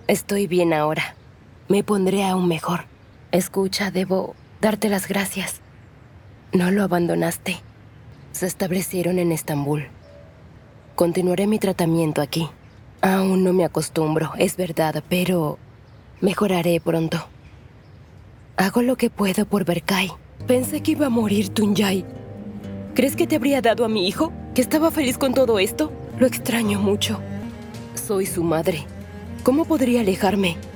Estoy bien ahora. Me pondré aún mejor. Escucha, debo darte las gracias. No lo abandonaste. Se establecieron en Estambul. Continuaré mi tratamiento aquí. Aún no me acostumbro, es verdad, pero mejoraré pronto. Hago lo que puedo por Berkay. Pensé que iba a morir Tuncay. ¿Crees que te habría dado a mi hijo? ¿Que estaba feliz con todo esto? Lo extraño mucho. Soy su madre. ¿Cómo podría alejarme?